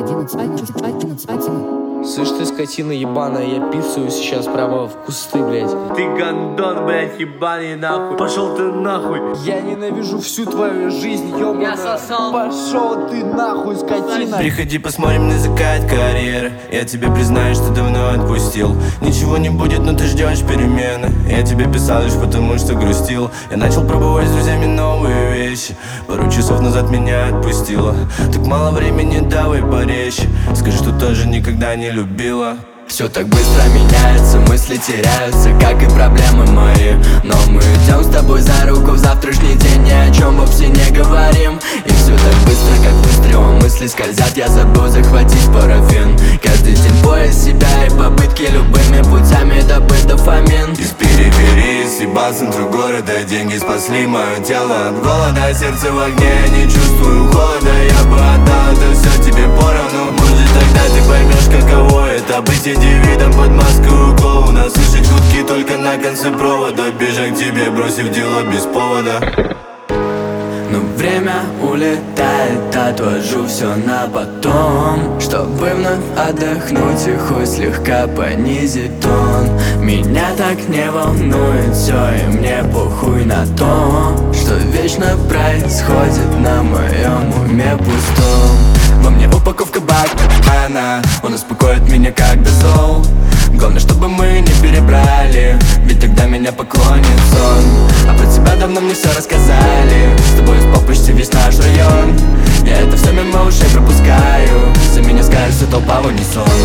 Слышь ты, скотина ебаная, я писаю сейчас прямо в кусты, блядь. Ты гандон, блядь, ебаный нахуй. Пошел ты нахуй. Я ненавижу всю твою жизнь, ёбаная. Я сосал. Пошел ты нахуй, скотина. Приходи, посмотрим на закат карьеры. Я тебе признаюсь, что давно отпустил. Ничего не будет, но ты ждешь перемены. Я тебе писал лишь потому, что грустил. Я начал пробовать с друзьями новые вещи. Пару часов назад меня отпустила. Так мало времени, давай порезче. Скажи, что тоже никогда не любила. Все так быстро меняется, мысли теряются, как и проблемы мои. Но мы идем с тобой за руку в завтрашний день, ни о чем вовсе не говорим. И все так быстро, как выстрелом мысли скользят, я забыл захватить парафин. Каждый день поиск себя и попытки любыми путями добыть дофамин. Из периферии съебал в центр города. Деньги спасли мое тело от голода. Сердце в огне, я не чувствую холода. Я бы отдал это все тебе поровну. Может тогда ты поймешь, каково это быть индивидом под маской клоуна. Слышать гудки только на конце провода. Бежать к тебе, бросив дело без повода. Но время улетает, отложу все на потом, чтобы вновь отдохнуть и хоть слегка понизить тон. Меня так не волнует все, и мне похуй на то, что вечно происходит на моем уме пустом. Во мне упаковка Бакмана, он успокоит меня как дозол. Главное, чтобы мы не перебрали, ведь тогда меня поклонит сон. А про тебя давно мне все рассказали, с тобой спал почти весь наш район. Я это все мимо ушей пропускаю, за меня скажет, что толпа в унисон.